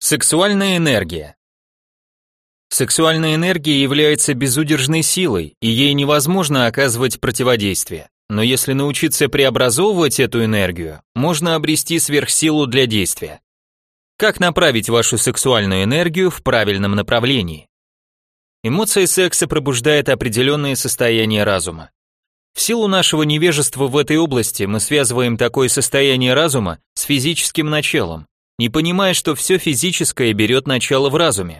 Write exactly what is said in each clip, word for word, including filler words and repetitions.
Сексуальная энергия. Сексуальная энергия является безудержной силой, и ей невозможно оказывать противодействие. Но если научиться преобразовывать эту энергию, можно обрести сверхсилу для действия. Как направить вашу сексуальную энергию в правильном направлении? Эмоция секса пробуждает определенные состояния разума. В силу нашего невежества в этой области мы связываем такое состояние разума с физическим началом, не понимая, что все физическое берет начало в разуме.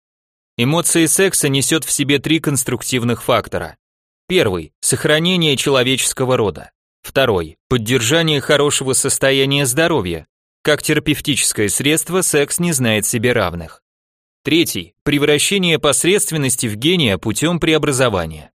Эмоция секса несет в себе три конструктивных фактора. Первый – сохранение человеческого рода. Второй – поддержание хорошего состояния здоровья. Как терапевтическое средство секс не знает себе равных. Третий – превращение посредственности в гения путем преобразования.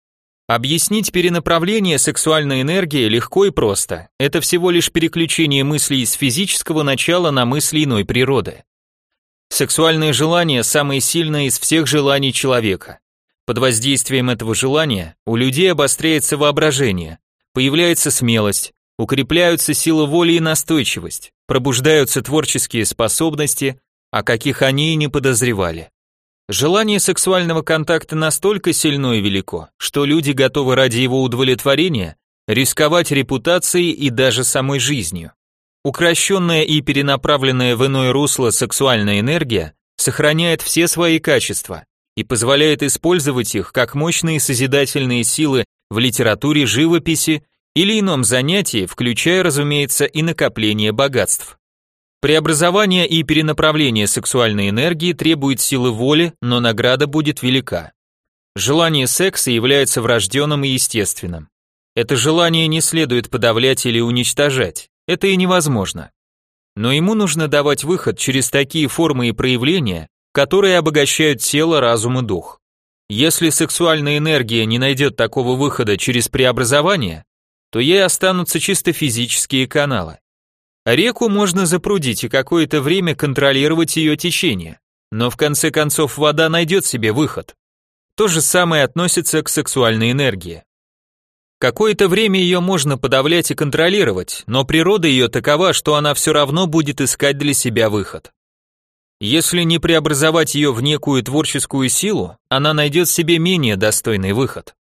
Объяснить перенаправление сексуальной энергии легко и просто. Это всего лишь переключение мыслей из физического начала на мысли иной природы. Сексуальное желание самое сильное из всех желаний человека. Под воздействием этого желания у людей обостряется воображение, появляется смелость, укрепляются сила воли и настойчивость, пробуждаются творческие способности, о каких они и не подозревали. Желание сексуального контакта настолько сильно и велико, что люди готовы ради его удовлетворения рисковать репутацией и даже самой жизнью. Укращенная и перенаправленная в иное русло сексуальная энергия сохраняет все свои качества и позволяет использовать их как мощные созидательные силы в литературе, живописи или ином занятии, включая, разумеется, и накопление богатств. Преобразование и перенаправление сексуальной энергии требует силы воли, но награда будет велика. Желание секса является врожденным и естественным. Это желание не следует подавлять или уничтожать, это и невозможно. Но ему нужно давать выход через такие формы и проявления, которые обогащают тело, разум и дух. Если сексуальная энергия не найдет такого выхода через преобразование, то ей останутся чисто физические каналы. Реку можно запрудить и какое-то время контролировать ее течение, но в конце концов вода найдет себе выход. То же самое относится к сексуальной энергии. Какое-то время ее можно подавлять и контролировать, но природа ее такова, что она все равно будет искать для себя выход. Если не преобразовать ее в некую творческую силу, она найдет себе менее достойный выход.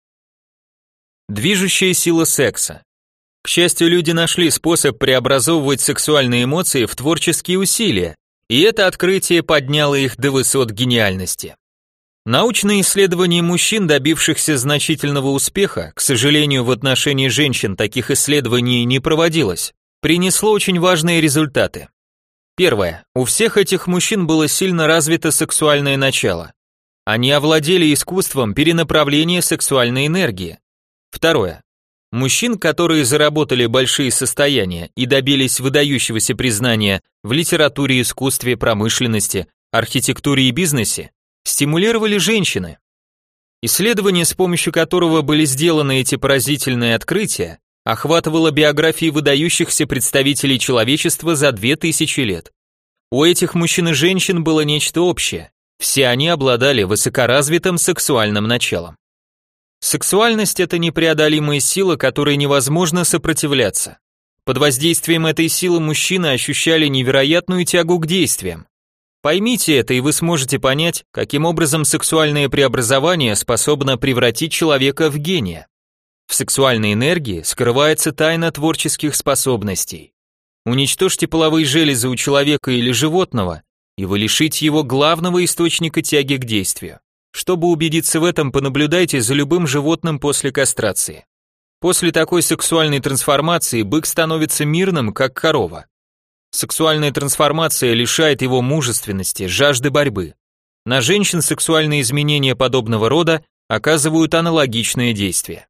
Движущая сила секса. К счастью, люди нашли способ преобразовывать сексуальные эмоции в творческие усилия, и это открытие подняло их до высот гениальности. Научные исследования мужчин, добившихся значительного успеха, к сожалению, в отношении женщин таких исследований не проводилось, принесло очень важные результаты. Первое. У всех этих мужчин было сильно развито сексуальное начало. Они овладели искусством перенаправления сексуальной энергии. Второе. Мужчин, которые заработали большие состояния и добились выдающегося признания в литературе, искусстве, промышленности, архитектуре и бизнесе, стимулировали женщины. Исследование, с помощью которого были сделаны эти поразительные открытия, охватывало биографии выдающихся представителей человечества за две тысячи лет. У этих мужчин и женщин было нечто общее. Все они обладали высокоразвитым сексуальным началом. Сексуальность – это непреодолимая сила, которой невозможно сопротивляться. Под воздействием этой силы мужчины ощущали невероятную тягу к действиям. Поймите это, и вы сможете понять, каким образом сексуальное преобразование способно превратить человека в гения. В сексуальной энергии скрывается тайна творческих способностей. Уничтожьте половые железы у человека или животного, и вы лишите его главного источника тяги к действию. Чтобы убедиться в этом, понаблюдайте за любым животным после кастрации. После такой сексуальной трансформации бык становится мирным, как корова. Сексуальная трансформация лишает его мужественности, жажды борьбы. На женщин сексуальные изменения подобного рода оказывают аналогичное действие.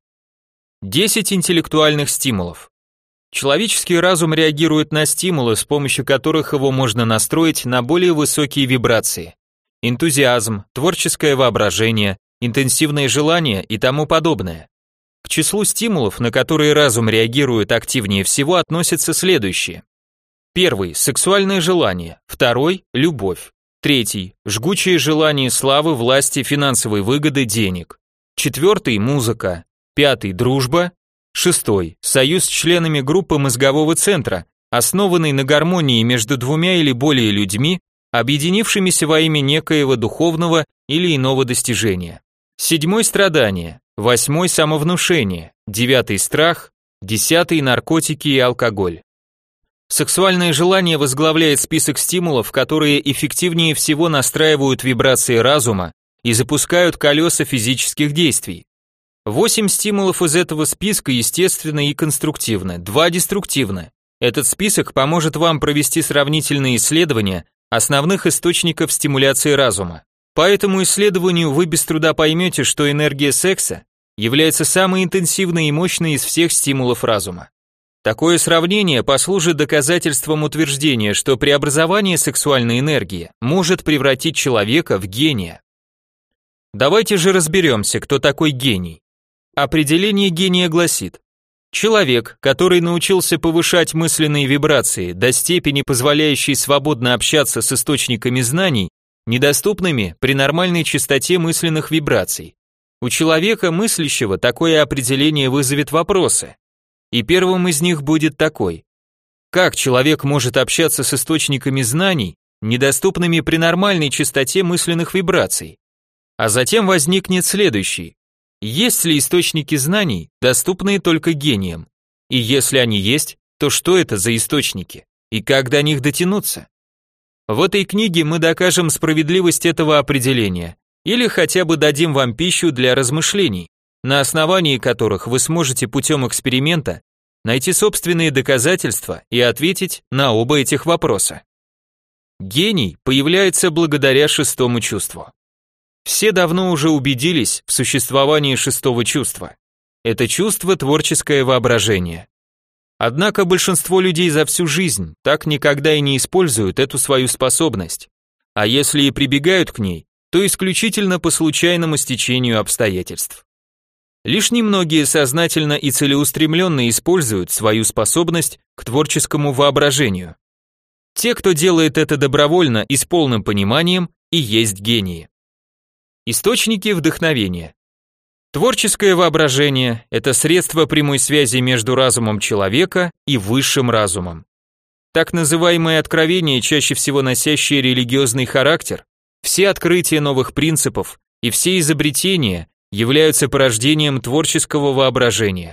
десять интеллектуальных стимулов. Человеческий разум реагирует на стимулы, с помощью которых его можно настроить на более высокие вибрации. Энтузиазм, творческое воображение, интенсивное желание и тому подобное. К числу стимулов, на которые разум реагирует активнее всего, относятся следующие. Первый – сексуальное желание. Второй – любовь. Третий – жгучее желание славы, власти, финансовой выгоды, денег. Четвертый – музыка. Пятый – дружба. Шестой – союз с членами группы мозгового центра, основанный на гармонии между двумя или более людьми, объединившимися во имя некоего духовного или иного достижения. Седьмой – страдание, восьмой – самовнушение, девятый – страх, десятый – наркотики и алкоголь. Сексуальное желание возглавляет список стимулов, которые эффективнее всего настраивают вибрации разума и запускают колеса физических действий. Восемь стимулов из этого списка естественны и конструктивны, два деструктивны. Этот список поможет вам провести сравнительные исследования основных источников стимуляции разума. По этому исследованию вы без труда поймете, что энергия секса является самой интенсивной и мощной из всех стимулов разума. Такое сравнение послужит доказательством утверждения, что преобразование сексуальной энергии может превратить человека в гения. Давайте же разберемся, кто такой гений. Определение гения гласит: человек, который научился повышать мысленные вибрации до степени, позволяющей свободно общаться с источниками знаний, недоступными при нормальной частоте мысленных вибраций. У человека мыслящего такое определение вызовет вопросы. И первым из них будет такой: как человек может общаться с источниками знаний, недоступными при нормальной частоте мысленных вибраций? А затем возникнет следующий: есть ли источники знаний, доступные только гениям? И если они есть, то что это за источники? И как до них дотянуться? В этой книге мы докажем справедливость этого определения, или хотя бы дадим вам пищу для размышлений, на основании которых вы сможете путем эксперимента найти собственные доказательства и ответить на оба этих вопроса. Гений появляется благодаря шестому чувству. Все давно уже убедились в существовании шестого чувства. Это чувство творческое воображение. Однако большинство людей за всю жизнь так никогда и не используют эту свою способность, а если и прибегают к ней, то исключительно по случайному стечению обстоятельств. Лишь немногие сознательно и целеустремленно используют свою способность к творческому воображению. Те, кто делает это добровольно и с полным пониманием, и есть гении. Источники вдохновения. Творческое воображение – это средство прямой связи между разумом человека и высшим разумом. Так называемые откровения, чаще всего носящие религиозный характер, все открытия новых принципов и все изобретения являются порождением творческого воображения.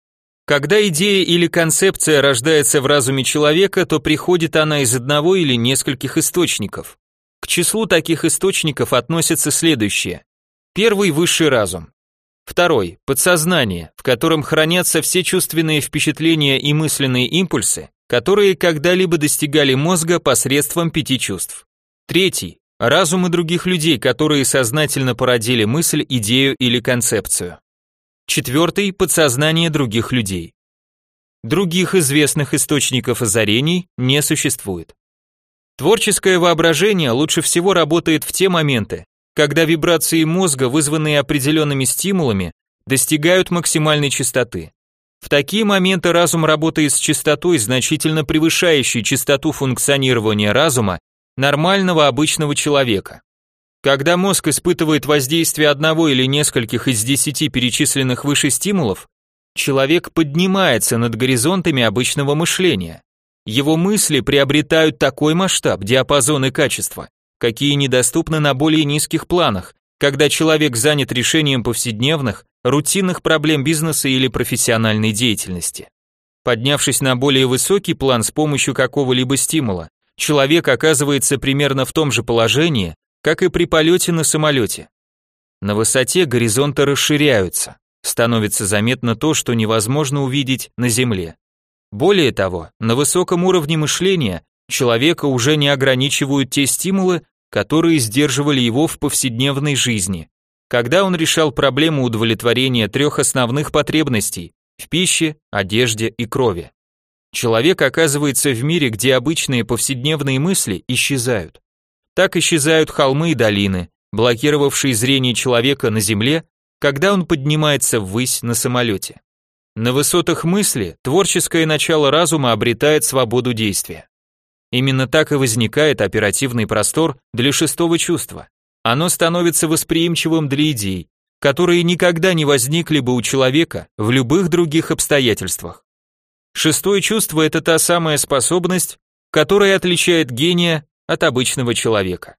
Когда идея или концепция рождается в разуме человека, то приходит она из одного или нескольких источников. К числу таких источников относятся следующие. Первый – высший разум. Второй – подсознание, в котором хранятся все чувственные впечатления и мысленные импульсы, которые когда-либо достигали мозга посредством пяти чувств. Третий – разумы других людей, которые сознательно породили мысль, идею или концепцию. Четвертый – подсознание других людей. Других известных источников озарений не существует. Творческое воображение лучше всего работает в те моменты, когда вибрации мозга, вызванные определенными стимулами, достигают максимальной частоты. В такие моменты разум работает с частотой, значительно превышающей частоту функционирования разума нормального обычного человека. Когда мозг испытывает воздействие одного или нескольких из десяти перечисленных выше стимулов, человек поднимается над горизонтами обычного мышления. Его мысли приобретают такой масштаб, диапазон и качество, какие недоступны на более низких планах, когда человек занят решением повседневных, рутинных проблем бизнеса или профессиональной деятельности. Поднявшись на более высокий план с помощью какого-либо стимула, человек оказывается примерно в том же положении, как и при полете на самолете. На высоте горизонты расширяются, становится заметно то, что невозможно увидеть на Земле. Более того, на высоком уровне мышления человека уже не ограничивают те стимулы, которые сдерживали его в повседневной жизни, когда он решал проблему удовлетворения трех основных потребностей – в пище, одежде и крови. Человек оказывается в мире, где обычные повседневные мысли исчезают. Так исчезают холмы и долины, блокировавшие зрение человека на земле, когда он поднимается ввысь на самолете. На высотах мысли творческое начало разума обретает свободу действия. Именно так и возникает оперативный простор для шестого чувства. Оно становится восприимчивым для идей, которые никогда не возникли бы у человека в любых других обстоятельствах. Шестое чувство – это та самая способность, которая отличает гения от обычного человека.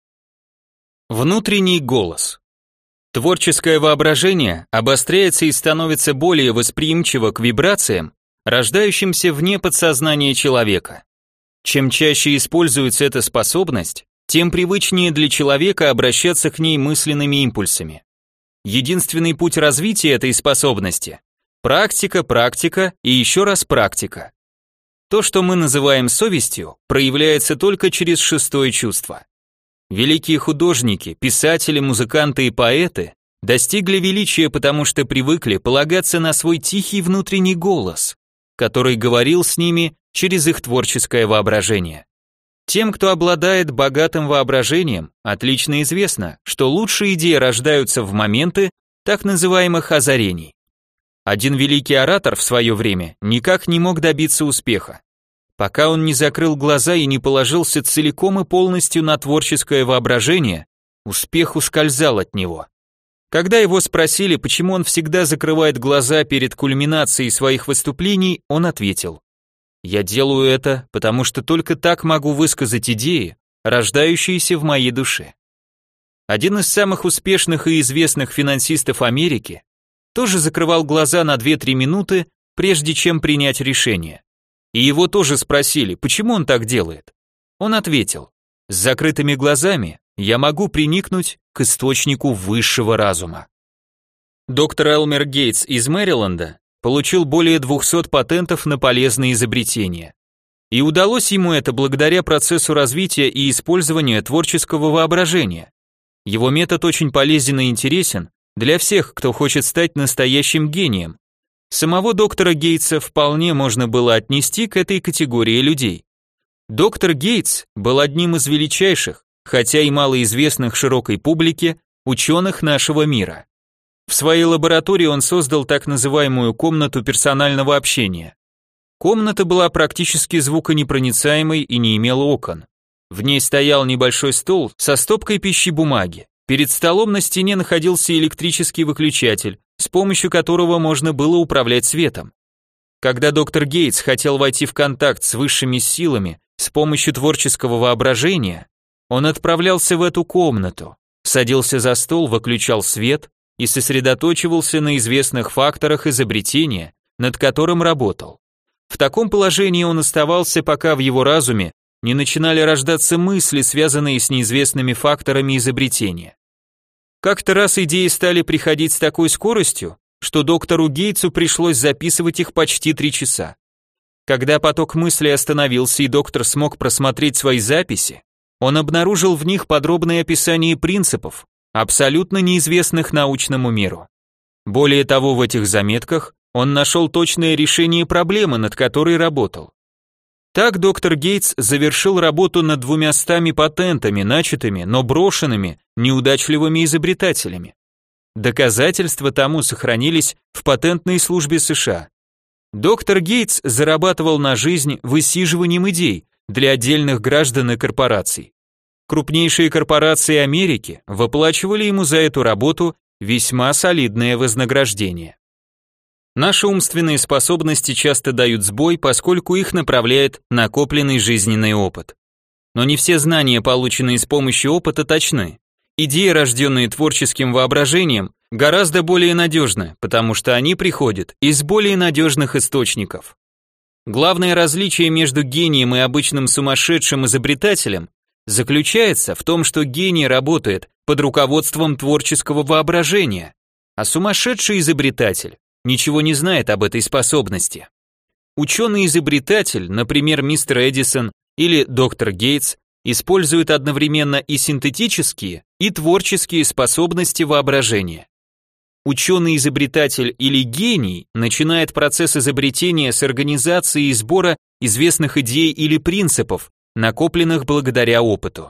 Внутренний голос. Творческое воображение обостряется и становится более восприимчиво к вибрациям, рождающимся вне подсознания человека. Чем чаще используется эта способность, тем привычнее для человека обращаться к ней мысленными импульсами. Единственный путь развития этой способности – практика, практика и еще раз практика. То, что мы называем совестью, проявляется только через шестое чувство. Великие художники, писатели, музыканты и поэты достигли величия, потому что привыкли полагаться на свой тихий внутренний голос, который говорил с ними через их творческое воображение. Тем, кто обладает богатым воображением, отлично известно, что лучшие идеи рождаются в моменты так называемых озарений. Один великий оратор в свое время никак не мог добиться успеха, пока он не закрыл глаза и не положился целиком и полностью на творческое воображение, успех ускользал от него. Когда его спросили, почему он всегда закрывает глаза перед кульминацией своих выступлений, он ответил: «Я делаю это, потому что только так могу высказать идеи, рождающиеся в моей душе». Один из самых успешных и известных финансистов Америки тоже закрывал глаза на две-три минуты, прежде чем принять решение. И его тоже спросили, почему он так делает. Он ответил: «С закрытыми глазами я могу приникнуть к источнику высшего разума». Доктор Элмер Гейтс из Мэриленда получил более двухсот патентов на полезные изобретения. И удалось ему это благодаря процессу развития и использования творческого воображения. Его метод очень полезен и интересен для всех, кто хочет стать настоящим гением. Самого доктора Гейтса вполне можно было отнести к этой категории людей. Доктор Гейтс был одним из величайших, хотя и малоизвестных широкой публике, ученых нашего мира. В своей лаборатории он создал так называемую комнату персонального общения. Комната была практически звуконепроницаемой и не имела окон. В ней стоял небольшой стол со стопкой пищи-бумаги. Перед столом на стене находился электрический выключатель, с помощью которого можно было управлять светом. Когда доктор Гейтс хотел войти в контакт с высшими силами с помощью творческого воображения, он отправлялся в эту комнату, садился за стол, выключал свет и сосредоточивался на известных факторах изобретения, над которым работал. В таком положении он оставался, пока в его разуме не начинали рождаться мысли, связанные с неизвестными факторами изобретения. Как-то раз идеи стали приходить с такой скоростью, что доктору Гейтсу пришлось записывать их почти три часа. Когда поток мыслей остановился и доктор смог просмотреть свои записи, он обнаружил в них подробное описание принципов, абсолютно неизвестных научному миру. Более того, в этих заметках он нашел точное решение проблемы, над которой работал. Так доктор Гейтс завершил работу над двумястами патентами, начатыми, но брошенными неудачливыми изобретателями. Доказательства тому сохранились в патентной службе США. Доктор Гейтс зарабатывал на жизнь высиживанием идей для отдельных граждан и корпораций. Крупнейшие корпорации Америки выплачивали ему за эту работу весьма солидное вознаграждение. Наши умственные способности часто дают сбой, поскольку их направляет накопленный жизненный опыт. Но не все знания, полученные с помощью опыта, точны. Идеи, рожденные творческим воображением, гораздо более надежны, потому что они приходят из более надежных источников. Главное различие между гением и обычным сумасшедшим изобретателем заключается в том, что гений работает под руководством творческого воображения, а сумасшедший изобретатель ничего не знает об этой способности. Ученый-изобретатель, например, мистер Эдисон или доктор Гейтс, используют одновременно и синтетические, и творческие способности воображения. Ученый-изобретатель или гений начинает процесс изобретения с организации и сбора известных идей или принципов, накопленных благодаря опыту.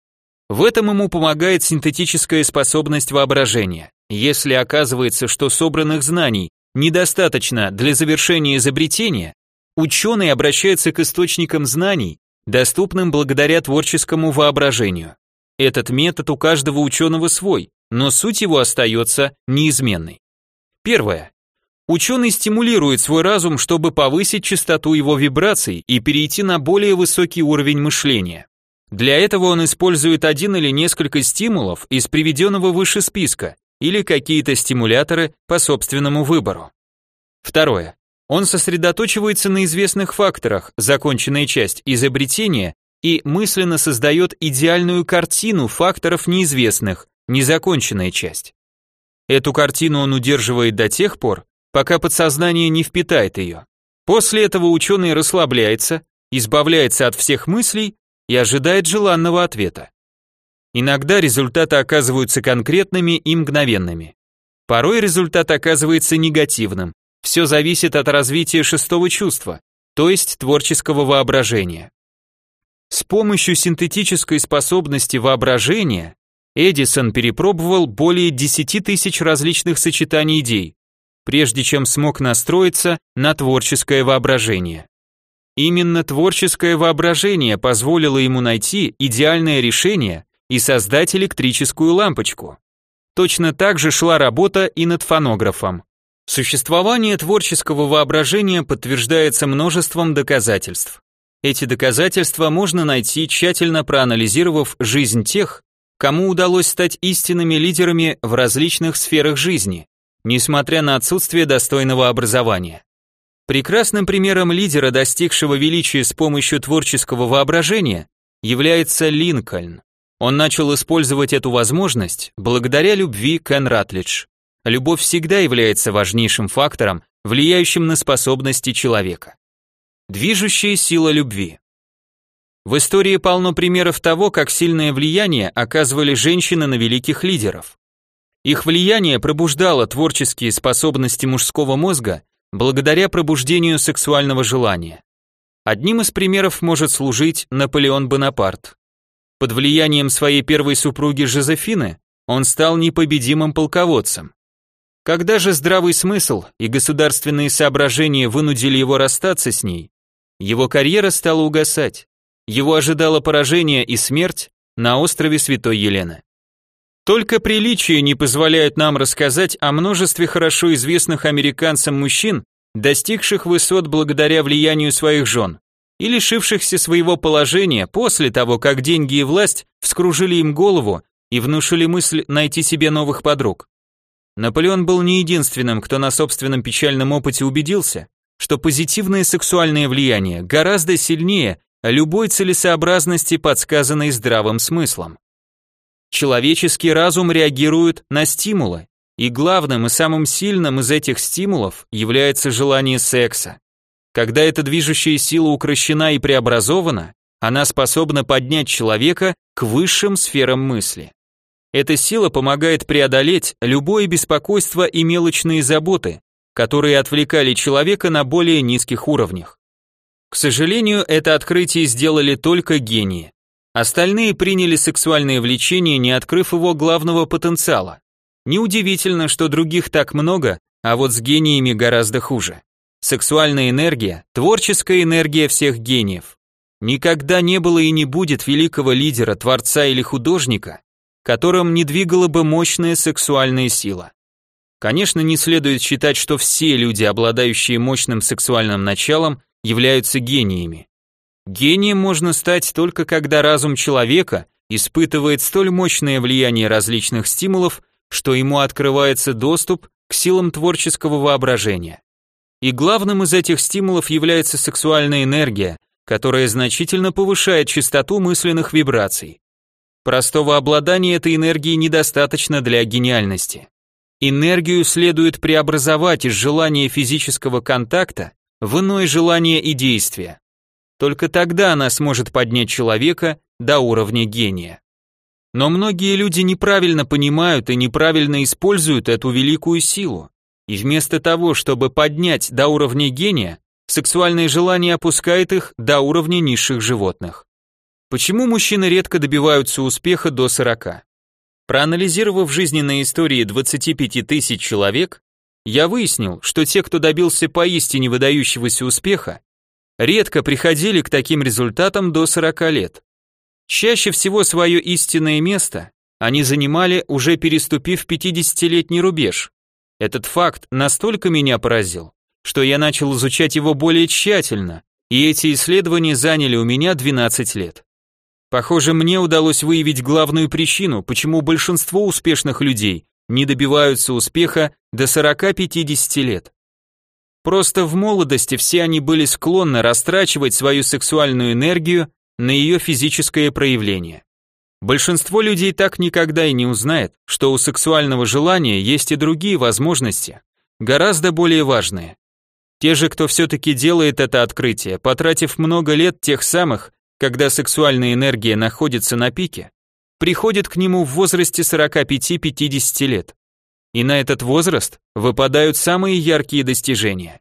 В этом ему помогает синтетическая способность воображения. Если оказывается, что собранных знаний недостаточно для завершения изобретения, ученый обращается к источникам знаний, доступным благодаря творческому воображению. Этот метод у каждого ученого свой, но суть его остается неизменной. Первое. Ученый стимулирует свой разум, чтобы повысить частоту его вибраций и перейти на более высокий уровень мышления. Для этого он использует один или несколько стимулов из приведенного выше списка или какие-то стимуляторы по собственному выбору. Второе. Он сосредоточивается на известных факторах, законченная часть изобретения, и мысленно создает идеальную картину факторов неизвестных, незаконченная часть. Эту картину он удерживает до тех пор, пока подсознание не впитает ее. После этого ученый расслабляется, избавляется от всех мыслей и ожидает желанного ответа. Иногда результаты оказываются конкретными и мгновенными. Порой результат оказывается негативным. Все зависит от развития шестого чувства, то есть творческого воображения. С помощью синтетической способности воображения Эдисон перепробовал более десяти тысяч различных сочетаний идей, прежде чем смог настроиться на творческое воображение. Именно творческое воображение позволило ему найти идеальное решение и создать электрическую лампочку. Точно так же шла работа и над фонографом. Существование творческого воображения подтверждается множеством доказательств. Эти доказательства можно найти, тщательно проанализировав жизнь тех, кому удалось стать истинными лидерами в различных сферах жизни, несмотря на отсутствие достойного образования. Прекрасным примером лидера, достигшего величия с помощью творческого воображения, является Линкольн. Он начал использовать эту возможность благодаря любви к Энн Ратлидж. Любовь всегда является важнейшим фактором, влияющим на способности человека. Движущая сила любви. В истории полно примеров того, как сильное влияние оказывали женщины на великих лидеров. Их влияние пробуждало творческие способности мужского мозга благодаря пробуждению сексуального желания. Одним из примеров может служить Наполеон Бонапарт. Под влиянием своей первой супруги Жозефины он стал непобедимым полководцем. Когда же здравый смысл и государственные соображения вынудили его расстаться с ней, его карьера стала угасать. Его ожидало поражение и смерть на острове Святой Елены. Только приличие не позволяет нам рассказать о множестве хорошо известных американцам мужчин, достигших высот благодаря влиянию своих жен, и лишившихся своего положения после того, как деньги и власть вскружили им голову и внушили мысль найти себе новых подруг. Наполеон был не единственным, кто на собственном печальном опыте убедился, что позитивное сексуальное влияние гораздо сильнее любой целесообразности, подсказанной здравым смыслом. Человеческий разум реагирует на стимулы, и главным и самым сильным из этих стимулов является желание секса. Когда эта движущая сила укрощена и преобразована, она способна поднять человека к высшим сферам мысли. Эта сила помогает преодолеть любое беспокойство и мелочные заботы, которые отвлекали человека на более низких уровнях. К сожалению, это открытие сделали только гении. Остальные приняли сексуальное влечение, не открыв его главного потенциала. Неудивительно, что других так много, а вот с гениями гораздо хуже. Сексуальная энергия, творческая энергия всех гениев. Никогда не было и не будет великого лидера, творца или художника, которым не двигала бы мощная сексуальная сила. Конечно, не следует считать, что все люди, обладающие мощным сексуальным началом, являются гениями. Гением можно стать только когда разум человека испытывает столь мощное влияние различных стимулов, что ему открывается доступ к силам творческого воображения. И главным из этих стимулов является сексуальная энергия, которая значительно повышает частоту мысленных вибраций. Простого обладания этой энергией недостаточно для гениальности. Энергию следует преобразовать из желания физического контакта в иное желание и действие. Только тогда она сможет поднять человека до уровня гения. Но многие люди неправильно понимают и неправильно используют эту великую силу. И вместо того, чтобы поднять до уровня гения, сексуальное желание опускает их до уровня низших животных. Почему мужчины редко добиваются успеха до сорока? Проанализировав жизненные истории двадцати пяти тысяч человек, я выяснил, что те, кто добился поистине выдающегося успеха, редко приходили к таким результатам до сорока лет. Чаще всего свое истинное место они занимали, уже переступив пятидесятилетний рубеж. Этот факт настолько меня поразил, что я начал изучать его более тщательно, и эти исследования заняли у меня двенадцать лет. Похоже, мне удалось выявить главную причину, почему большинство успешных людей не добиваются успеха до сорока-пятидесяти лет. Просто в молодости все они были склонны растрачивать свою сексуальную энергию на ее физическое проявление. Большинство людей так никогда и не узнает, что у сексуального желания есть и другие возможности, гораздо более важные. Те же, кто все-таки делает это открытие, потратив много лет тех самых, когда сексуальная энергия находится на пике, приходят к нему в возрасте сорока пяти-пятидесяти лет. И на этот возраст выпадают самые яркие достижения.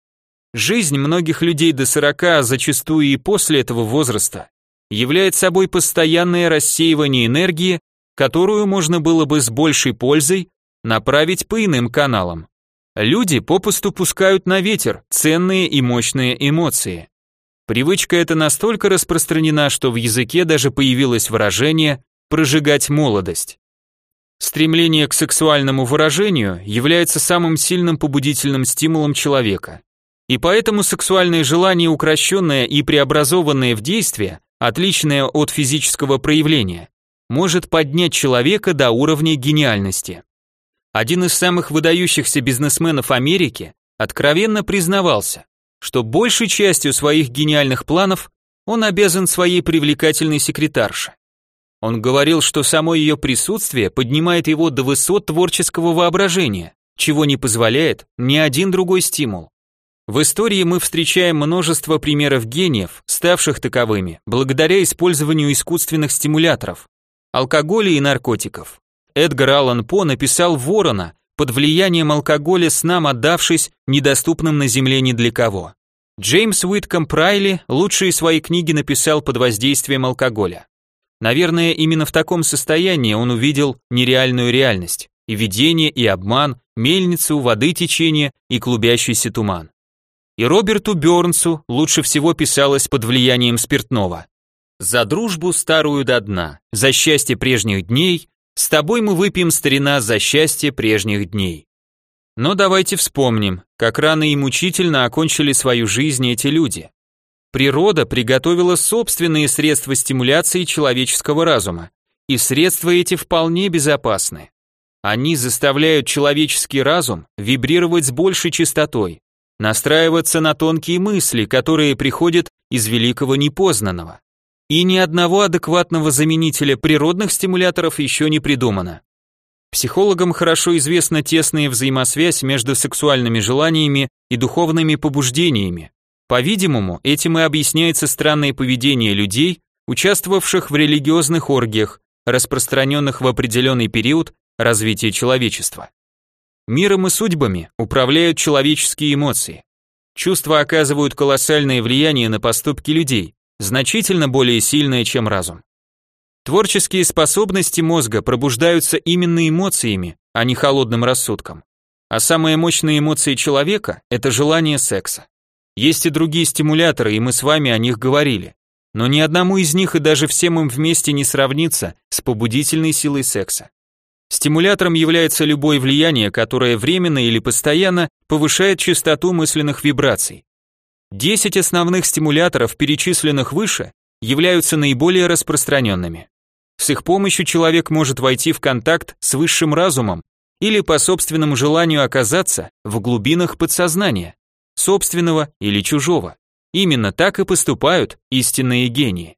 Жизнь многих людей до сорока, а зачастую и после этого возраста, является собой постоянное рассеивание энергии, которую можно было бы с большей пользой направить по иным каналам. Люди попусту пускают на ветер ценные и мощные эмоции. Привычка эта настолько распространена, что в языке даже появилось выражение «прожигать молодость». Стремление к сексуальному выражению является самым сильным побудительным стимулом человека. И поэтому сексуальное желание, укращенное и преобразованное в действие, отличное от физического проявления, может поднять человека до уровня гениальности. Один из самых выдающихся бизнесменов Америки откровенно признавался, что большей частью своих гениальных планов он обязан своей привлекательной секретарше. Он говорил, что само ее присутствие поднимает его до высот творческого воображения, чего не позволяет ни один другой стимул. В истории мы встречаем множество примеров гениев, ставших таковыми благодаря использованию искусственных стимуляторов, алкоголя и наркотиков. Эдгар Аллан По написал «Ворона», под влиянием алкоголя снам отдавшись недоступным на земле ни для кого. Джеймс Уитком Прайли лучшие свои книги написал под воздействием алкоголя. Наверное, именно в таком состоянии он увидел нереальную реальность, и видение, и обман, мельницу, воды течение и клубящийся туман. И Роберту Бёрнсу лучше всего писалось под влиянием спиртного. «За дружбу старую до дна, за счастье прежних дней, с тобой мы выпьем, старина, за счастье прежних дней». Но давайте вспомним, как рано и мучительно окончили свою жизнь эти люди. Природа приготовила собственные средства стимуляции человеческого разума, и средства эти вполне безопасны. Они заставляют человеческий разум вибрировать с большей частотой, настраиваться на тонкие мысли, которые приходят из великого непознанного. И ни одного адекватного заменителя природных стимуляторов еще не придумано. Психологам хорошо известна тесная взаимосвязь между сексуальными желаниями и духовными побуждениями. По-видимому, этим и объясняется странное поведение людей, участвовавших в религиозных оргиях, распространенных в определенный период развития человечества. Миром и судьбами управляют человеческие эмоции. Чувства оказывают колоссальное влияние на поступки людей, значительно более сильное, чем разум. Творческие способности мозга пробуждаются именно эмоциями, а не холодным рассудком. А самая мощная эмоция человека – это желание секса. Есть и другие стимуляторы, и мы с вами о них говорили. Но ни одному из них и даже всем им вместе не сравнится с побудительной силой секса. Стимулятором является любое влияние, которое временно или постоянно повышает частоту мысленных вибраций. Десять основных стимуляторов, перечисленных выше, являются наиболее распространенными. С их помощью человек может войти в контакт с высшим разумом или по собственному желанию оказаться в глубинах подсознания, собственного или чужого. Именно так и поступают истинные гении.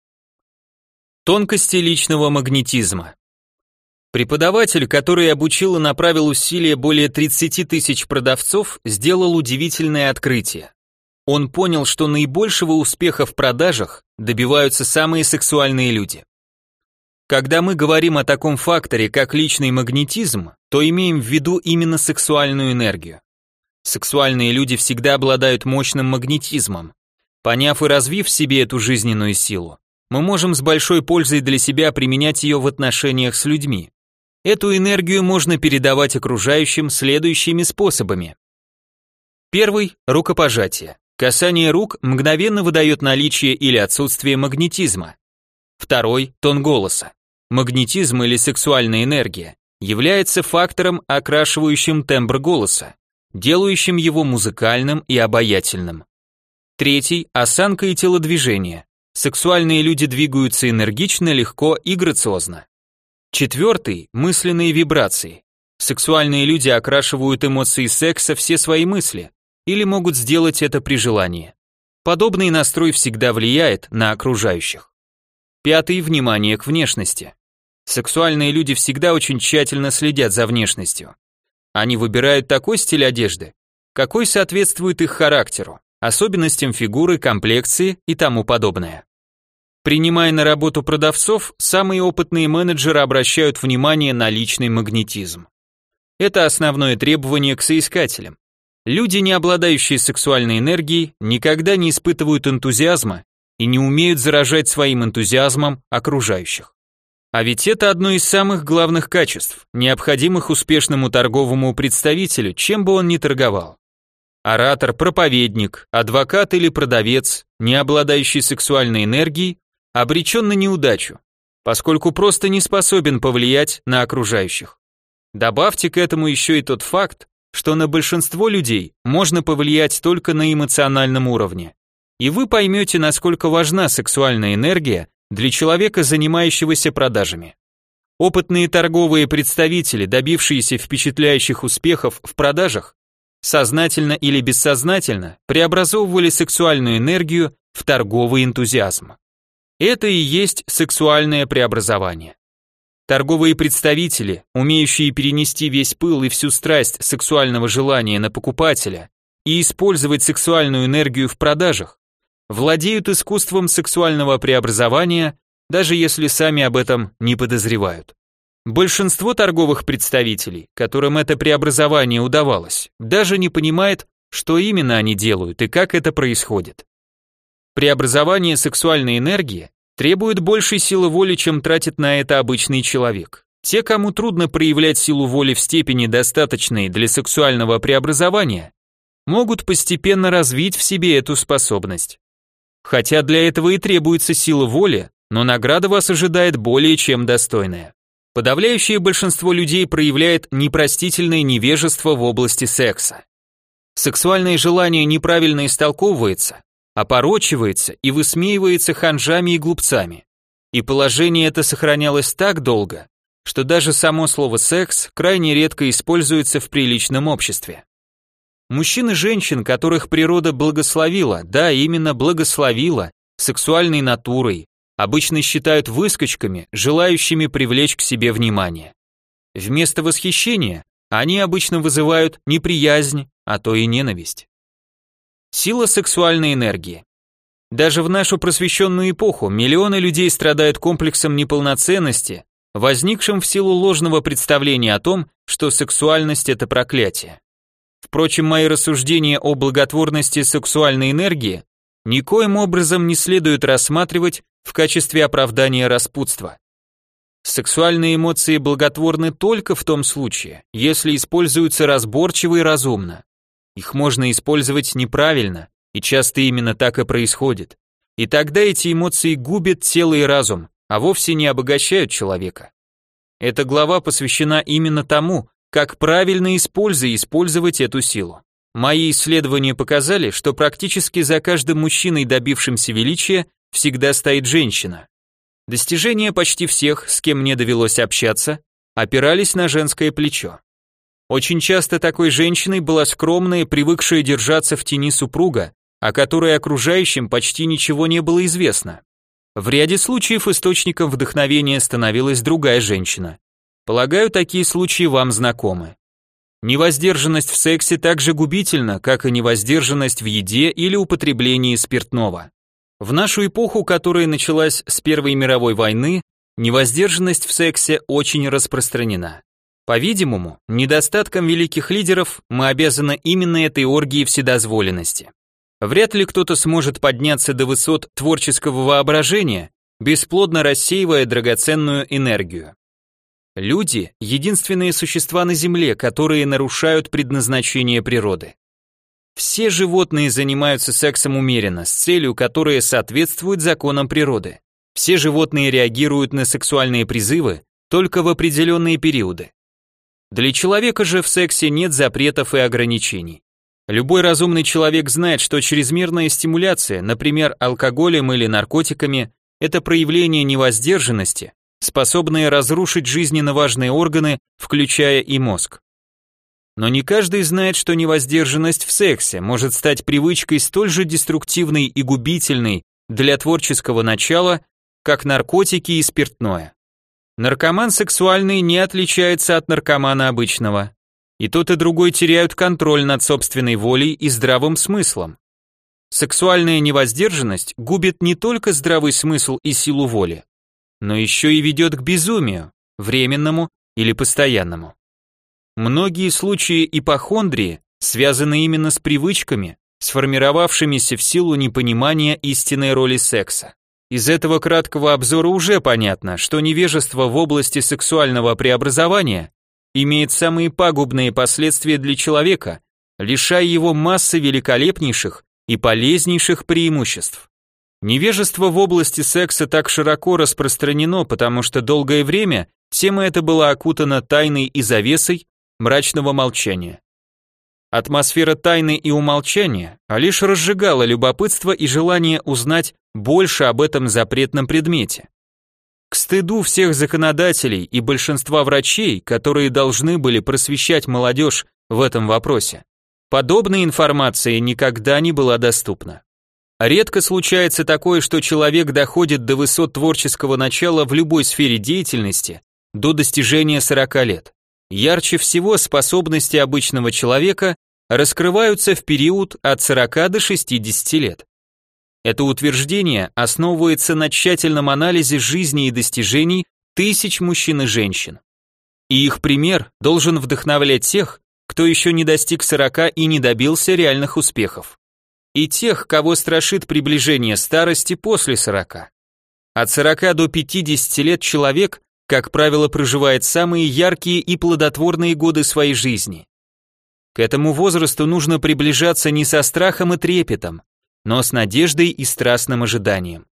Тонкости личного магнетизма. Преподаватель, который обучил и направил усилия более тридцати тысяч продавцов, сделал удивительное открытие. Он понял, что наибольшего успеха в продажах добиваются самые сексуальные люди. Когда мы говорим о таком факторе, как личный магнетизм, то имеем в виду именно сексуальную энергию. Сексуальные люди всегда обладают мощным магнетизмом. Поняв и развив в себе эту жизненную силу, мы можем с большой пользой для себя применять ее в отношениях с людьми. Эту энергию можно передавать окружающим следующими способами. Первый – рукопожатие. Касание рук мгновенно выдает наличие или отсутствие магнетизма. Второй – тон голоса. Магнетизм или сексуальная энергия является фактором, окрашивающим тембр голоса, делающим его музыкальным и обаятельным. Третий – осанка и телодвижение. Сексуальные люди двигаются энергично, легко и грациозно. Четвертый – мысленные вибрации. Сексуальные люди окрашивают эмоции секса все свои мысли или могут сделать это при желании. Подобный настрой всегда влияет на окружающих. Пятый – внимание к внешности. Сексуальные люди всегда очень тщательно следят за внешностью. Они выбирают такой стиль одежды, какой соответствует их характеру, особенностям фигуры, комплекции и тому подобное. Принимая на работу продавцов, самые опытные менеджеры обращают внимание на личный магнетизм. Это основное требование к соискателям. Люди, не обладающие сексуальной энергией, никогда не испытывают энтузиазма и не умеют заражать своим энтузиазмом окружающих. А ведь это одно из самых главных качеств, необходимых успешному торговому представителю, чем бы он ни торговал. Оратор, проповедник, адвокат или продавец, не обладающий сексуальной энергией, обречен на неудачу, поскольку просто не способен повлиять на окружающих. Добавьте к этому еще и тот факт, что на большинство людей можно повлиять только на эмоциональном уровне. И вы поймете, насколько важна сексуальная энергия для человека, занимающегося продажами. Опытные торговые представители, добившиеся впечатляющих успехов в продажах, сознательно или бессознательно преобразовывали сексуальную энергию в торговый энтузиазм. Это и есть сексуальное преобразование. Торговые представители, умеющие перенести весь пыл и всю страсть сексуального желания на покупателя и использовать сексуальную энергию в продажах, владеют искусством сексуального преобразования, даже если сами об этом не подозревают. Большинство торговых представителей, которым это преобразование удавалось, даже не понимает, что именно они делают и как это происходит. Преобразование сексуальной энергии требует большей силы воли, чем тратит на это обычный человек. Те, кому трудно проявлять силу воли в степени, достаточной для сексуального преобразования, могут постепенно развить в себе эту способность. Хотя для этого и требуется сила воли, но награда вас ожидает более чем достойная. Подавляющее большинство людей проявляет непростительное невежество в области секса. Сексуальное желание неправильно истолковывается, опорочивается и высмеивается ханжами и глупцами. И положение это сохранялось так долго, что даже само слово «секс» крайне редко используется в приличном обществе. Мужчин и женщин, которых природа благословила, да, именно благословила, сексуальной натурой, обычно считают выскочками, желающими привлечь к себе внимание. Вместо восхищения они обычно вызывают неприязнь, а то и ненависть. Сила сексуальной энергии. Даже в нашу просвещенную эпоху миллионы людей страдают комплексом неполноценности, возникшим в силу ложного представления о том, что сексуальность – это проклятие. Впрочем, мои рассуждения о благотворности сексуальной энергии никоим образом не следует рассматривать в качестве оправдания распутства. Сексуальные эмоции благотворны только в том случае, если используются разборчиво и разумно. Их можно использовать неправильно, и часто именно так и происходит. И тогда эти эмоции губят тело и разум, а вовсе не обогащают человека. Эта глава посвящена именно тому, как правильно используя и использовать эту силу. Мои исследования показали, что практически за каждым мужчиной, добившимся величия, всегда стоит женщина. Достижения почти всех, с кем мне довелось общаться, опирались на женское плечо. Очень часто такой женщиной была скромная, привыкшая держаться в тени супруга, о которой окружающим почти ничего не было известно. В ряде случаев источником вдохновения становилась другая женщина. Полагаю, такие случаи вам знакомы. Невоздержанность в сексе так же губительна, как и невоздержанность в еде или употреблении спиртного. В нашу эпоху, которая началась с Первой мировой войны, невоздержанность в сексе очень распространена. По-видимому, недостатком великих лидеров мы обязаны именно этой оргии вседозволенности. Вряд ли кто-то сможет подняться до высот творческого воображения, бесплодно рассеивая драгоценную энергию. Люди – единственные существа на Земле, которые нарушают предназначение природы. Все животные занимаются сексом умеренно, с целью, которая соответствует законам природы. Все животные реагируют на сексуальные призывы только в определенные периоды. Для человека же в сексе нет запретов и ограничений. Любой разумный человек знает, что чрезмерная стимуляция, например, алкоголем или наркотиками, это проявление невоздержанности, способное разрушить жизненно важные органы, включая и мозг. Но не каждый знает, что невоздержанность в сексе может стать привычкой столь же деструктивной и губительной для творческого начала, как наркотики и спиртное. Наркоман сексуальный не отличается от наркомана обычного. И тот, и другой теряют контроль над собственной волей и здравым смыслом. Сексуальная невоздержанность губит не только здравый смысл и силу воли, но еще и ведет к безумию, временному или постоянному. Многие случаи ипохондрии связаны именно с привычками, сформировавшимися в силу непонимания истинной роли секса. Из этого краткого обзора уже понятно, что невежество в области сексуального преобразования имеет самые пагубные последствия для человека, лишая его массы великолепнейших и полезнейших преимуществ. Невежество в области секса так широко распространено, потому что долгое время тема эта была окутана тайной и завесой мрачного молчания. Атмосфера тайны и умолчания а лишь разжигала любопытство и желание узнать больше об этом запретном предмете. К стыду всех законодателей и большинства врачей, которые должны были просвещать молодежь в этом вопросе, подобная информация никогда не была доступна. Редко случается такое, что человек доходит до высот творческого начала в любой сфере деятельности до достижения сорока лет. Ярче всего способности обычного человека раскрываются в период от сорока до шестидесяти лет. Это утверждение основывается на тщательном анализе жизни и достижений тысяч мужчин и женщин. И их пример должен вдохновлять тех, кто еще не достиг сорока и не добился реальных успехов. И тех, кого страшит приближение старости после сорока. От сорока до пятидесяти лет человек, как правило, проживает самые яркие и плодотворные годы своей жизни. К этому возрасту нужно приближаться не со страхом и трепетом, но с надеждой и страстным ожиданием.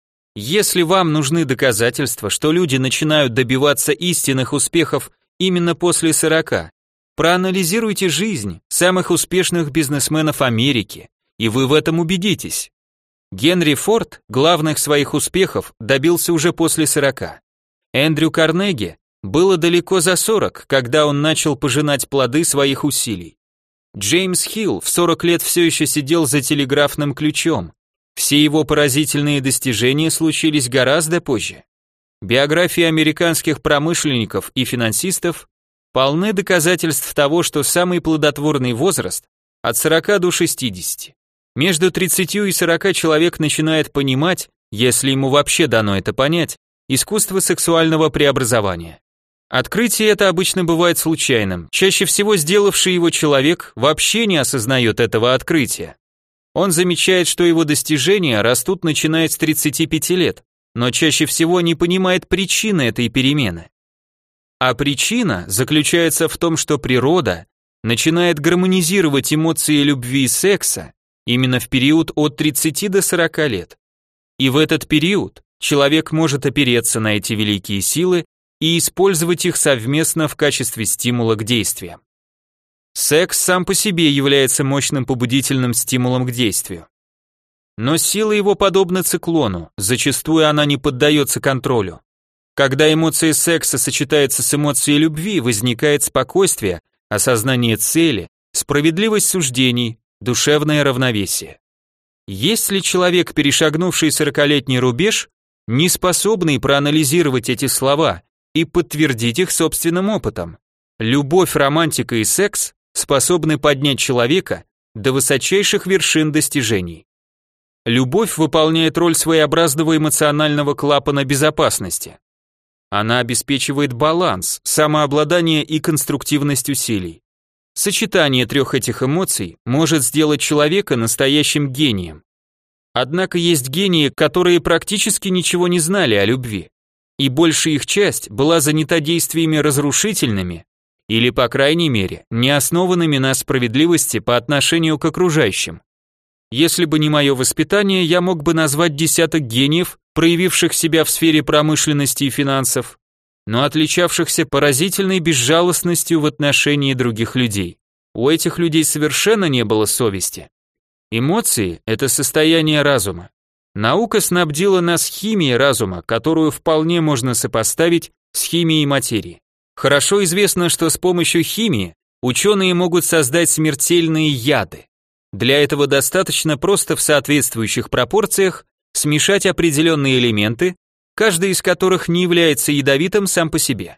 Если вам нужны доказательства, что люди начинают добиваться истинных успехов именно после сорока, проанализируйте жизнь самых успешных бизнесменов Америки, и вы в этом убедитесь. Генри Форд главных своих успехов добился уже после сорока. Эндрю Карнеги было далеко за сорок, когда он начал пожинать плоды своих усилий. Джеймс Хилл в сорок лет все еще сидел за телеграфным ключом. Все его поразительные достижения случились гораздо позже. Биографии американских промышленников и финансистов полны доказательств того, что самый плодотворный возраст от сорока до шестидесяти. Между тридцатью и сорока человек начинает понимать, если ему вообще дано это понять, искусство сексуального преобразования. Открытие это обычно бывает случайным, чаще всего сделавший его человек вообще не осознает этого открытия. Он замечает, что его достижения растут начиная с тридцати пяти лет, но чаще всего не понимает причины этой перемены. А причина заключается в том, что природа начинает гармонизировать эмоции любви и секса именно в период от тридцати до сорока лет. И в этот период человек может опереться на эти великие силы и использовать их совместно в качестве стимула к действиям. Секс сам по себе является мощным побудительным стимулом к действию. Но сила его подобна циклону, зачастую она не поддается контролю. Когда эмоция секса сочетается с эмоцией любви, возникает спокойствие, осознание цели, справедливость суждений, душевное равновесие. Есть ли человек, перешагнувший сорокалетний рубеж, не способный проанализировать эти слова и подтвердить их собственным опытом? Любовь, романтика и секс способны поднять человека до высочайших вершин достижений. Любовь выполняет роль своеобразного эмоционального клапана безопасности. Она обеспечивает баланс, самообладание и конструктивность усилий. Сочетание трех этих эмоций может сделать человека настоящим гением. Однако есть гении, которые практически ничего не знали о любви, и большая их часть была занята действиями разрушительными, или, по крайней мере, не основанными на справедливости по отношению к окружающим. Если бы не мое воспитание, я мог бы назвать десяток гениев, проявивших себя в сфере промышленности и финансов, но отличавшихся поразительной безжалостностью в отношении других людей. У этих людей совершенно не было совести. Эмоции – это состояние разума. Наука снабдила нас химией разума, которую вполне можно сопоставить с химией материи. Хорошо известно, что с помощью химии ученые могут создать смертельные яды. Для этого достаточно просто в соответствующих пропорциях смешать определенные элементы, каждый из которых не является ядовитым сам по себе.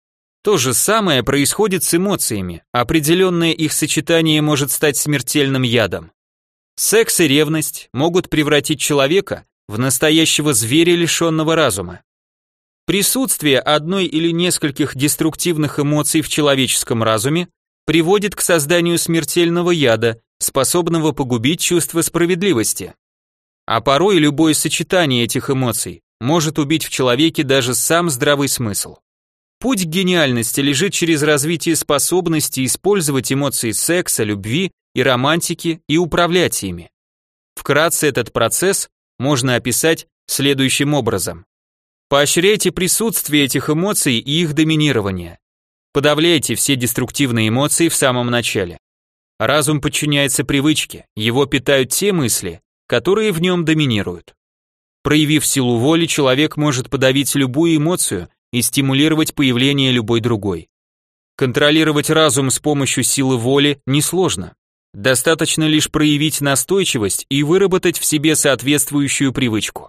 То же самое происходит с эмоциями, определенное их сочетание может стать смертельным ядом. Секс и ревность могут превратить человека в настоящего зверя, лишенного разума. Присутствие одной или нескольких деструктивных эмоций в человеческом разуме приводит к созданию смертельного яда, способного погубить чувство справедливости. А порой любое сочетание этих эмоций может убить в человеке даже сам здравый смысл. Путь к гениальности лежит через развитие способности использовать эмоции секса, любви и романтики и управлять ими. Вкратце этот процесс можно описать следующим образом. Поощряйте присутствие этих эмоций и их доминирование. Подавляйте все деструктивные эмоции в самом начале. Разум подчиняется привычке, его питают те мысли, которые в нем доминируют. Проявив силу воли, человек может подавить любую эмоцию и стимулировать появление любой другой. Контролировать разум с помощью силы воли несложно. Достаточно лишь проявить настойчивость и выработать в себе соответствующую привычку.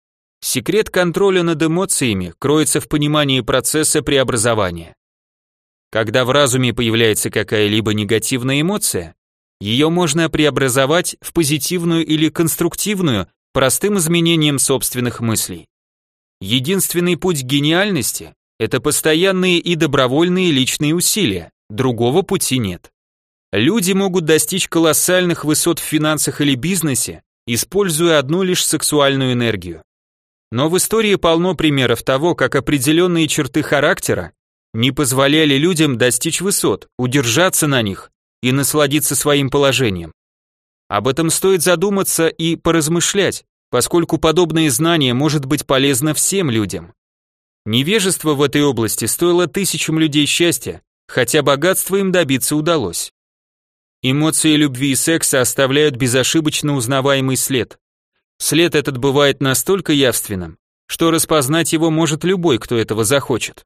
Секрет контроля над эмоциями кроется в понимании процесса преобразования. Когда в разуме появляется какая-либо негативная эмоция, ее можно преобразовать в позитивную или конструктивную простым изменением собственных мыслей. Единственный путь к гениальности – это постоянные и добровольные личные усилия, другого пути нет. Люди могут достичь колоссальных высот в финансах или бизнесе, используя одну лишь сексуальную энергию. Но в истории полно примеров того, как определенные черты характера не позволяли людям достичь высот, удержаться на них и насладиться своим положением. Об этом стоит задуматься и поразмышлять, поскольку подобное знание может быть полезно всем людям. Невежество в этой области стоило тысячам людей счастья, хотя богатства им добиться удалось. Эмоции любви и секса оставляют безошибочно узнаваемый след. След этот бывает настолько явственным, что распознать его может любой, кто этого захочет.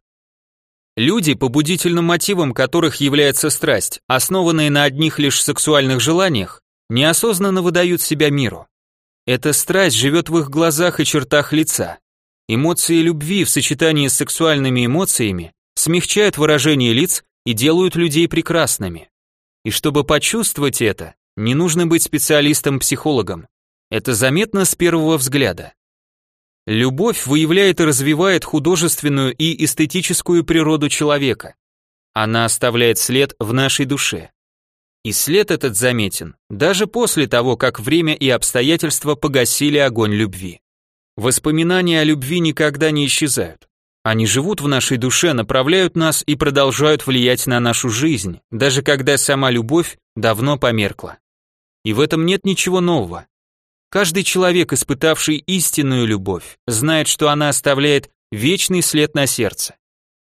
Люди, побудительным мотивом которых является страсть, основанные на одних лишь сексуальных желаниях, неосознанно выдают себя миру. Эта страсть живет в их глазах и чертах лица. Эмоции любви в сочетании с сексуальными эмоциями смягчают выражение лиц и делают людей прекрасными. И чтобы почувствовать это, не нужно быть специалистом-психологом. Это заметно с первого взгляда. Любовь выявляет и развивает художественную и эстетическую природу человека. Она оставляет след в нашей душе. И след этот заметен даже после того, как время и обстоятельства погасили огонь любви. Воспоминания о любви никогда не исчезают. Они живут в нашей душе, направляют нас и продолжают влиять на нашу жизнь, даже когда сама любовь давно померкла. И в этом нет ничего нового. Каждый человек, испытавший истинную любовь, знает, что она оставляет вечный след на сердце.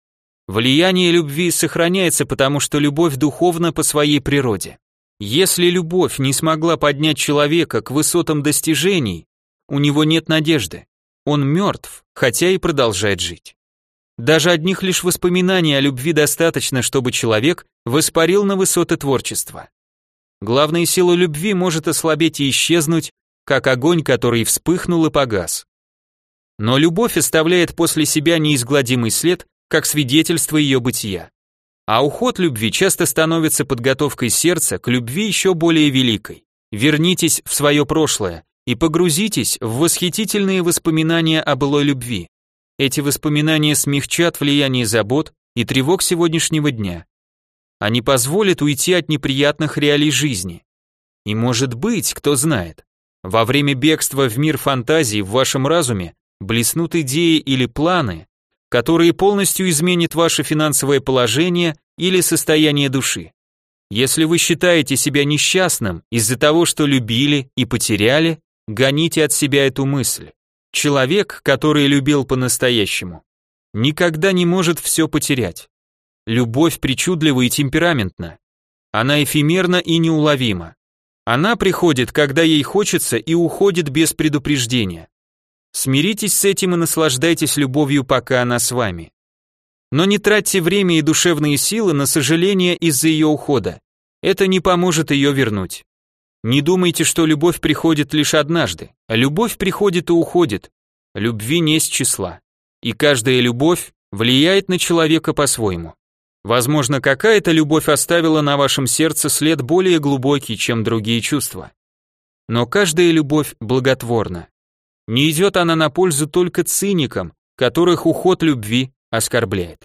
Влияние любви сохраняется, потому что любовь духовна по своей природе. Если любовь не смогла поднять человека к высотам достижений, у него нет надежды. Он мертв, хотя и продолжает жить. Даже одних лишь воспоминаний о любви достаточно, чтобы человек воспарил на высоты творчества. Главная сила любви может ослабеть и исчезнуть, как огонь, который вспыхнул и погас. Но любовь оставляет после себя неизгладимый след, как свидетельство ее бытия. А уход любви часто становится подготовкой сердца к любви еще более великой. Вернитесь в свое прошлое и погрузитесь в восхитительные воспоминания о былой любви. Эти воспоминания смягчат влияние забот и тревог сегодняшнего дня. Они позволят уйти от неприятных реалий жизни. И может быть, кто знает, во время бегства в мир фантазий в вашем разуме блеснут идеи или планы, которые полностью изменят ваше финансовое положение или состояние души. Если вы считаете себя несчастным из-за того, что любили и потеряли, гоните от себя эту мысль. Человек, который любил по-настоящему, никогда не может все потерять. Любовь причудлива и темпераментна. Она эфемерна и неуловима. Она приходит, когда ей хочется, и уходит без предупреждения. Смиритесь с этим и наслаждайтесь любовью, пока она с вами. Но не тратьте время и душевные силы на сожаление из-за ее ухода. Это не поможет ее вернуть. Не думайте, что любовь приходит лишь однажды. А любовь приходит и уходит. Любви не с числа. И каждая любовь влияет на человека по-своему. Возможно, какая-то любовь оставила на вашем сердце след более глубокий, чем другие чувства. Но каждая любовь благотворна. Не идет она на пользу только циникам, которых уход любви оскорбляет.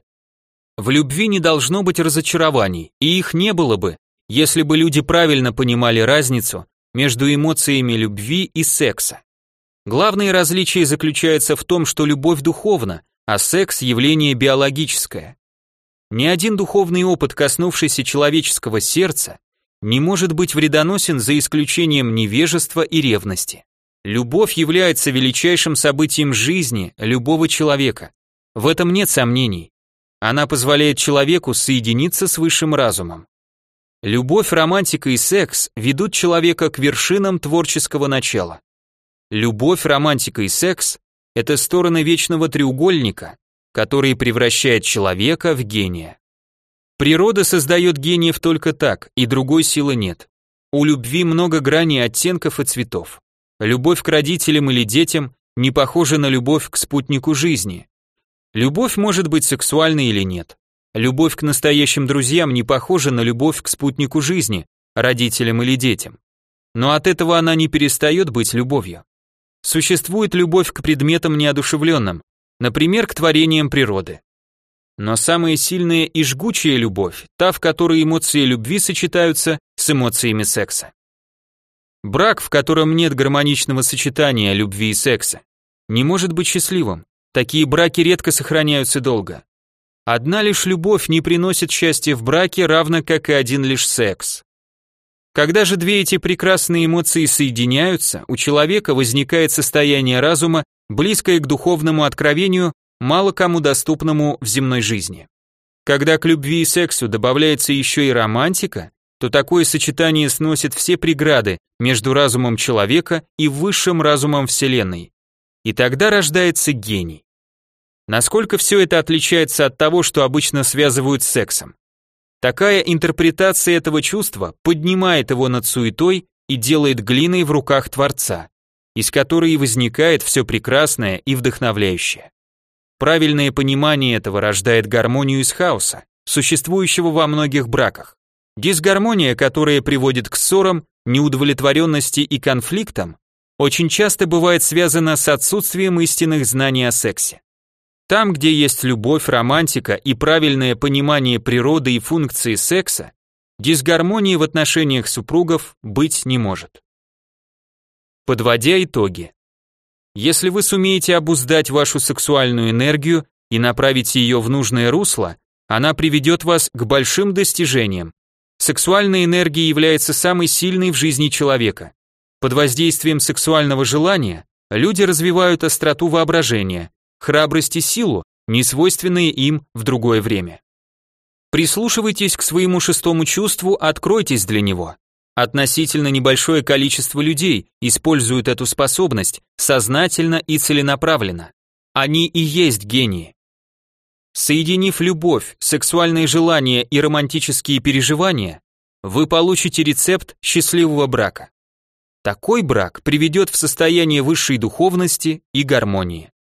В любви не должно быть разочарований, и их не было бы, если бы люди правильно понимали разницу между эмоциями любви и секса. Главное различие заключается в том, что любовь духовна, а секс – явление биологическое. Ни один духовный опыт, коснувшийся человеческого сердца, не может быть вредоносен за исключением невежества и ревности. Любовь является величайшим событием жизни любого человека. В этом нет сомнений. Она позволяет человеку соединиться с высшим разумом. Любовь, романтика и секс ведут человека к вершинам творческого начала. Любовь, романтика и секс – это стороны вечного треугольника, который превращает человека в гения. Природа создает гениев только так, и другой силы нет. У любви много граней, оттенков и цветов. Любовь к родителям или детям не похожа на любовь к спутнику жизни. Любовь может быть сексуальной или нет. Любовь к настоящим друзьям не похожа на любовь к спутнику жизни, родителям или детям. Но от этого она не перестает быть любовью. Существует любовь к предметам неодушевленным, например, к творениям природы. Но самая сильная и жгучая любовь, та, в которой эмоции любви сочетаются с эмоциями секса. Брак, в котором нет гармоничного сочетания любви и секса, не может быть счастливым. Такие браки редко сохраняются долго. Одна лишь любовь не приносит счастья в браке, равно как и один лишь секс. Когда же две эти прекрасные эмоции соединяются, у человека возникает состояние разума, близкое к духовному откровению, мало кому доступному в земной жизни. Когда к любви и сексу добавляется еще и романтика, то такое сочетание сносит все преграды между разумом человека и высшим разумом Вселенной. И тогда рождается гений. Насколько все это отличается от того, что обычно связывают с сексом? Такая интерпретация этого чувства поднимает его над суетой и делает глиной в руках Творца, из которой и возникает все прекрасное и вдохновляющее. Правильное понимание этого рождает гармонию из хаоса, существующего во многих браках. Дисгармония, которая приводит к ссорам, неудовлетворенности и конфликтам, очень часто бывает связана с отсутствием истинных знаний о сексе. Там, где есть любовь, романтика и правильное понимание природы и функции секса, дисгармонии в отношениях супругов быть не может. Подводя итоги. Если вы сумеете обуздать вашу сексуальную энергию и направить ее в нужное русло, она приведет вас к большим достижениям. Сексуальная энергия является самой сильной в жизни человека. Под воздействием сексуального желания люди развивают остроту воображения, храбрость и силу, несвойственные им в другое время. Прислушивайтесь к своему шестому чувству, откройтесь для него. Относительно небольшое количество людей используют эту способность сознательно и целенаправленно. Они и есть гении. Соединив любовь, сексуальные желания и романтические переживания, вы получите рецепт счастливого брака. Такой брак приведет в состояние высшей духовности и гармонии.